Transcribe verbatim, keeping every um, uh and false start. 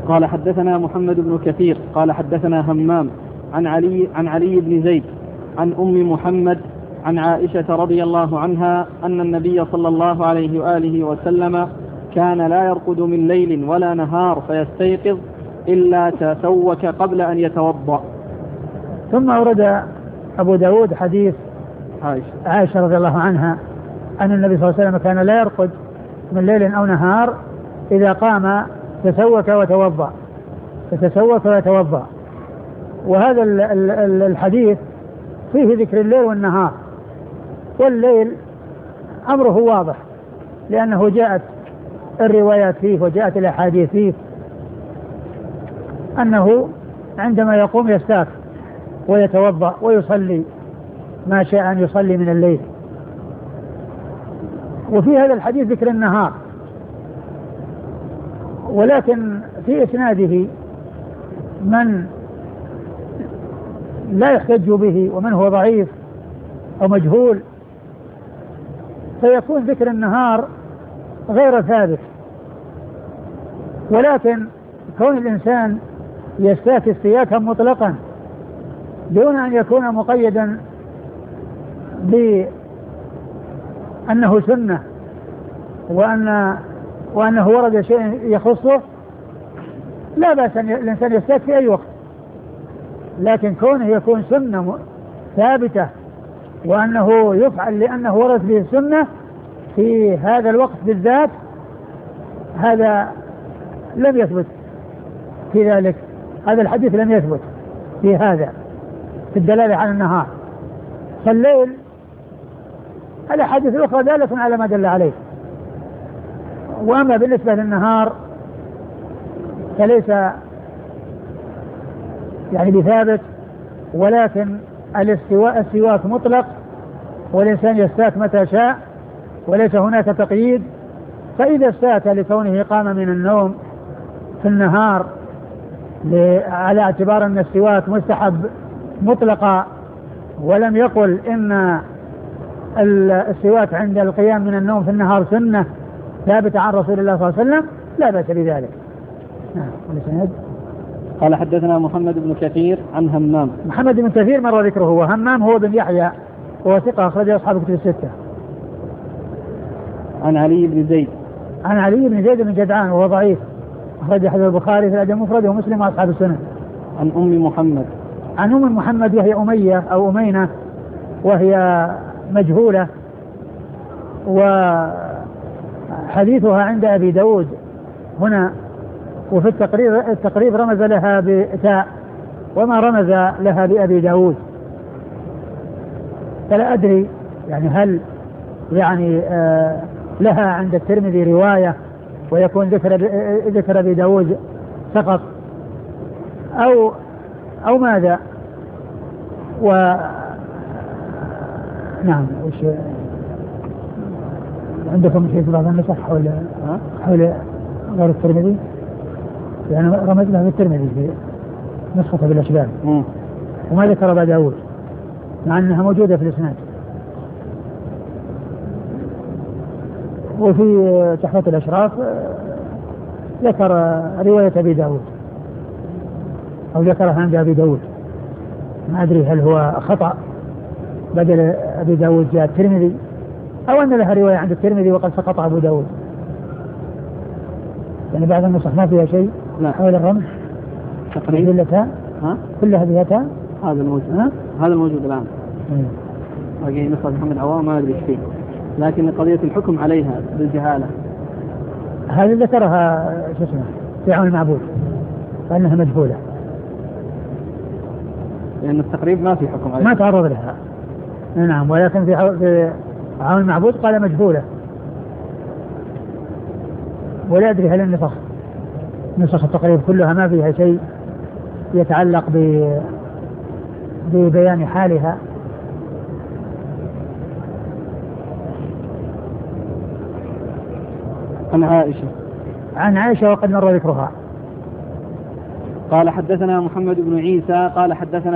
قال حدثنا محمد بن كثير قال حدثنا همام عن علي عن علي بن زيد عن أم محمد عن عائشة رضي الله عنها أن النبي صلى الله عليه وآله وسلم كان لا يرقد من ليل ولا نهار فيستيقظ إلا تسوك قبل أن يتوضأ. ثم أورد أبو داود حديث عائشة, عائشة رضي الله عنها أن النبي صلى الله عليه وسلم كان لا يرقد من ليل أو نهار، إذا قام تسوك وتوضأ تتسوك ويتوضأ. وهذا الحديث فيه ذكر الليل والنهار، والليل أمره واضح لأنه جاءت الروايات فيه وجاءت الأحاديث فيه أنه عندما يقوم يستاك ويتوضأ ويصلي ما شاء أن يصلي من الليل. وفي هذا الحديث ذكر النهار، ولكن في إسناده من لا يحتج به ومن هو ضعيف أو مجهول، فيكون ذكر النهار غير ثابت. ولكن كون الإنسان يستاك استياكا مطلقا دون أن يكون مقيدا بأنه سنة وأن وأنه ورد شيء يخصه، لا بأس أن الإنسان يستاك في أي وقت، لكن كونه يكون سنة ثابتة وأنه يفعل لأنه ورد به السنة في هذا الوقت بالذات، هذا لم يثبت في ذلك. هذا الحديث لم يثبت في هذا في الدلالة على النهار. فالليل الأحاديث الأخرى دالة على ما دل عليه. وأما بالنسبة للنهار فليس يعني بثابت، ولكن الاستواء السواك مطلق، والإنسان يستاك متى شاء وليس هناك تقييد. فإذا استاك لكونه قام من النوم في النهار على اعتبار أن السواك مستحب مطلقا، ولم يقل إن السواك عند القيام من النوم في النهار سنة ثابتة عن رسول الله صلى الله عليه وسلم، لا بأس بذلك. قال حدثنا محمد بن كثير عن همام. محمد بن كثير مر ذكره، وهمام هو بن يحيى وهو ثقة أخرج أصحاب كتب الستة. عن علي بن زيد عن علي بن زيد بن جدعان وهو ضعيف، أخرج حديث البخاري في الأدب المفرد ومسلم وأصحاب السنن. عن أم محمد عن أم محمد وهي أمية أو أمينة، وهي مجهولة، وحديثها عند أبي داود هنا. وفي التقريب, التقريب رمز لها بتاء وما رمز لها بأبي داود، فلا أدري يعني هل يعني آه لها عند الترمذي رواية ويكون ذكر ذكر أبي داود فقط أو أو ماذا. و نعم وش عندكم شيء في بعض النسخ حول حول غير الترمذي؟ يعني رمز لها الترمذي في نسخة بالأشبال وما ذكر أبا داود مع أنها موجودة في الإسناد. وفي تحفة الأشراف ذكر رواية أبي داود أو ذكرها عند أبي داود، ما أدري هل هو خطأ بدل أبي داود جاء الترمذي أو أن لها رواية عند الترمذي وقد سقط أبو داود. يعني بعض النسخ ما فيها شيء حول الرمز تقريبا ها كلها بها تاء. هذا الموجود ها هذا الموجود الآن. باقي نسخة محمد عوام ما أدري فيه، لكن قضية الحكم عليها بالجهالة هذه ذكرها شو اسمه في عون المعبود فإنها مجهولة، لأن التقريب ما في حكم عليها ما تعرض لها. نعم، ولكن في عون المعبود قال مجهولة. ولا أدري هل النسخ نسخ التقريب كلها ما فيها شيء يتعلق ببيان حالها. عن عائشة عن عائشة وقد مر ذكرها. قال حدثنا محمد بن عيسى قال حدثنا